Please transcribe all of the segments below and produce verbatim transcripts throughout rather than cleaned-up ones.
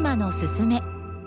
ネマのすすめ。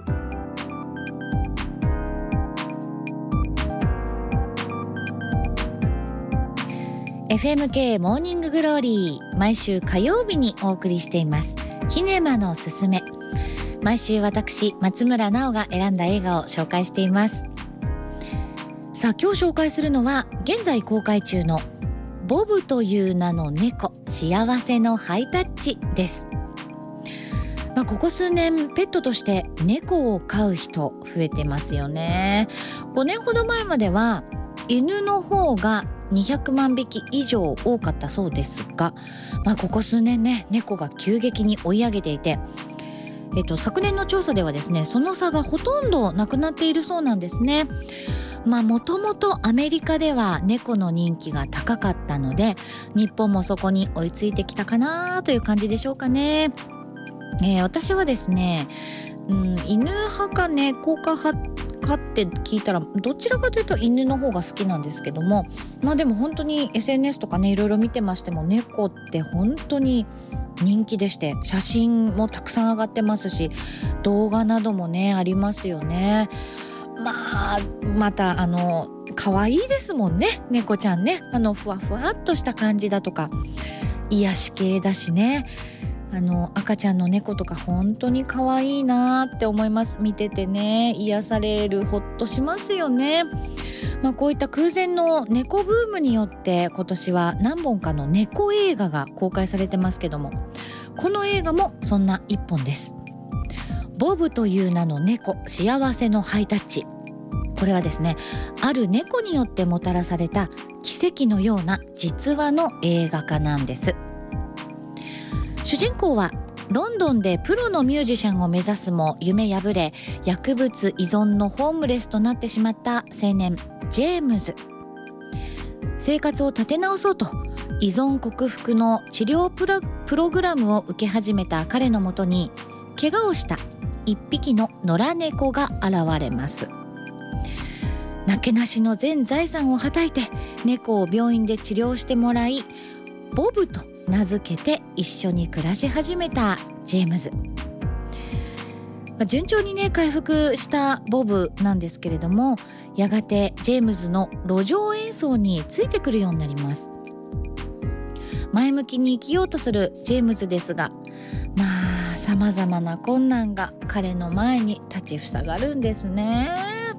エフエムケー モーニンググローリー、毎週火曜日にお送りしていますキネマのすすめ。毎週私松村直が選んだ映画を紹介しています。さあ今日紹介するのは現在公開中のボブという名の猫、幸せのハイタッチです。まあ、ここ数年ペットとして猫を飼う人増えてますよね。ごねんほど前までは犬の方がにひゃくまんびき以上多かったそうですが、まあ、ここ数年ね猫が急激に追い上げていて、えっと、昨年の調査ではですねその差がほとんどなくなっているそうなんですね。まあもともとアメリカでは猫の人気が高かったので日本もそこに追いついてきたかなという感じでしょうかね。えー、私はですね、うん、犬派か猫か派かって聞いたらどちらかというと犬の方が好きなんですけども、まあでも本当に エスエヌエス とかねいろいろ見てましても猫って本当に人気でして、写真もたくさん上がってますし動画などもねありますよね。まあまたあの可愛いですもんね、猫ちゃんね。あのふわふわっとした感じだとか癒し系だしね、あの赤ちゃんの猫とか本当に可愛いなって思います。見ててね癒される、ほっとしますよね。まあ、こういった空前の猫ブームによって今年は何本かの猫映画が公開されてますけども、この映画もそんな一本です。ボブという名の猫、幸せのハイタッチ。これはですねある猫によってもたらされた奇跡のような実話の映画化なんです。主人公はロンドンでプロのミュージシャンを目指すも夢破れ薬物依存のホームレスとなってしまった青年ジェームズ。生活を立て直そうと依存克服の治療プロ、プログラムを受け始めた彼のもとに怪我をした一匹の野良猫が現れます。なけなしの全財産をはたいて猫を病院で治療してもらいボブと名付けて一緒に暮らし始めたジェームズ。順調にね回復したボブなんですけれども、やがてジェームズの路上演奏についてくるようになります。前向きに生きようとするジェームズですが、まあさまざまな困難が彼の前に立ちふさがるんですね。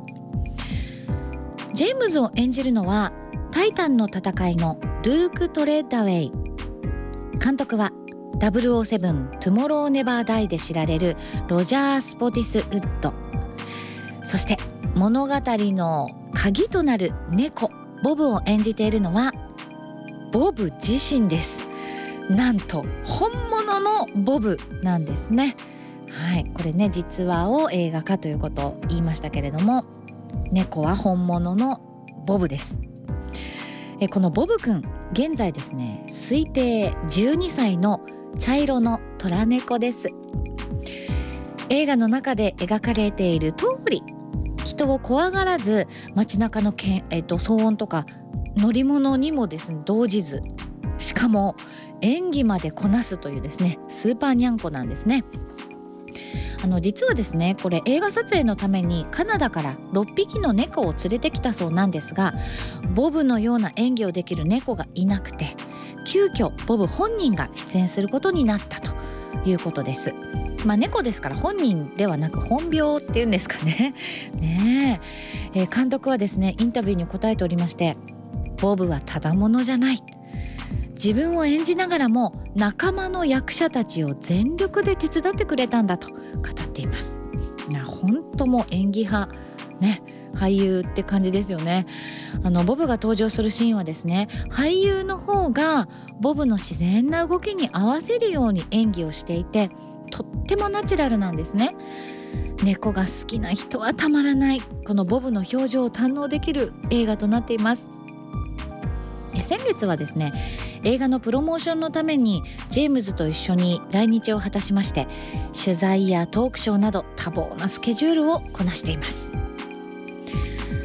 ジェームズを演じるのはタイタンの戦いのルーク・トレッダウェイ。監督はダブルオーセブン トゥモローネバーダイで知られるロジャー・スポティスウッド。そして物語の鍵となる猫ボブを演じているのはボブ自身です。なんと本物のボブなんですね。はい、これね実話を映画化ということを言いましたけれども、猫は本物のボブです。えこのボブくん現在ですね推定じゅうにさいの茶色のトラ猫です。映画の中で描かれている通り人を怖がらず街中のけん、えっと、騒音とか乗り物にもですね動じず、しかも演技までこなすというですねスーパーニャンコなんですね。あの実はですねこれ映画撮影のためにカナダからろっぴきの猫を連れてきたそうなんですが、ボブのような演技をできる猫がいなくて急遽ボブ本人が出演することになったということです。まあ猫ですから本人ではなく本病っていうんですかね。ねえ、えー監督はですねインタビューに答えておりまして、ボブはただものじゃない、自分を演じながらも仲間の役者たちを全力で手伝ってくれたんだと語っています。いや本当もう演技派ね、俳優って感じですよね。あのボブが登場するシーンはですね俳優の方がボブの自然な動きに合わせるように演技をしていてとってもナチュラルなんですね。猫が好きな人はたまらない、このボブの表情を堪能できる映画となっています。え先月はですね映画のプロモーションのためにジェームズと一緒に来日を果たしまして、取材やトークショーなど多忙なスケジュールをこなしています。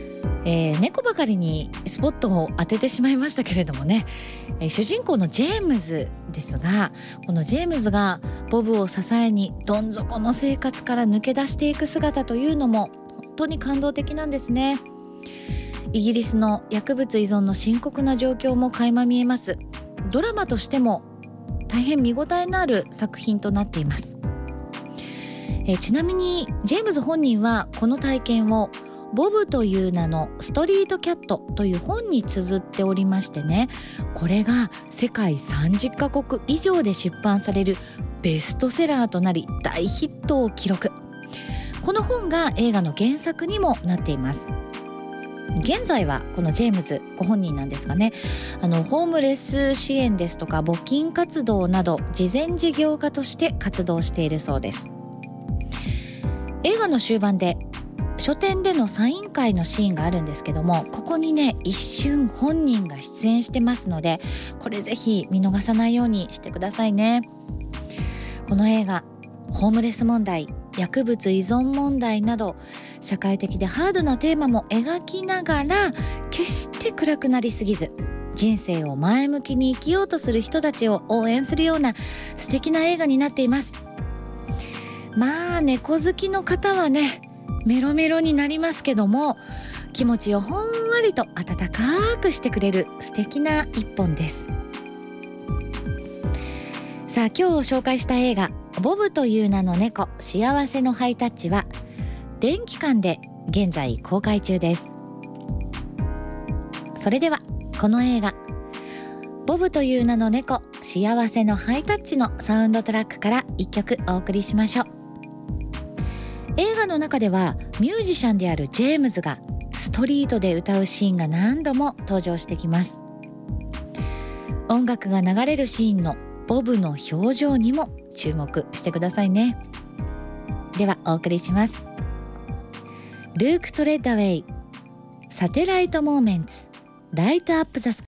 えー、猫ばかりにスポットを当ててしまいましたけれどもね、えー、主人公のジェームズですが、このジェームズがボブを支えにどん底の生活から抜け出していく姿というのも本当に感動的なんですね。イギリスの薬物依存の深刻な状況も垣間見えます。ドラマとしても大変見応えのある作品となっています。えー、ちなみにジェームズ本人はこの体験をボブという名のストリートキャットという本に綴っておりましてね、これが世界さんじゅっかこく以上で出版されるベストセラーとなり大ヒットを記録。この本が映画の原作にもなっています。現在はこのジェームズご本人なんですがね、あのホームレス支援ですとか募金活動など慈善事業家として活動しているそうです。映画の終盤で書店でのサイン会のシーンがあるんですけども、ここにね一瞬本人が出演してますので、これぜひ見逃さないようにしてくださいね。この映画、ホームレス問題、薬物依存問題など社会的でハードなテーマも描きながら、決して暗くなりすぎず人生を前向きに生きようとする人たちを応援するような素敵な映画になっています。まあ猫好きの方はねメロメロになりますけども、気持ちをほんわりと温かくしてくれる素敵な一本です。さあ、今日紹介した映画ボブという名の猫、幸せのハイタッチは電気館で現在公開中です。それではこの映画ボブという名の猫、幸せのハイタッチのサウンドトラックから一曲お送りしましょう。映画の中ではミュージシャンであるジェームズがストリートで歌うシーンが何度も登場してきます。音楽が流れるシーンのボブの表情にも注目してくださいね。ではお送りします。ルーク・トレッダウェイ、サテライト・モーメンツ、ライト・アップ・ザ・スカイ。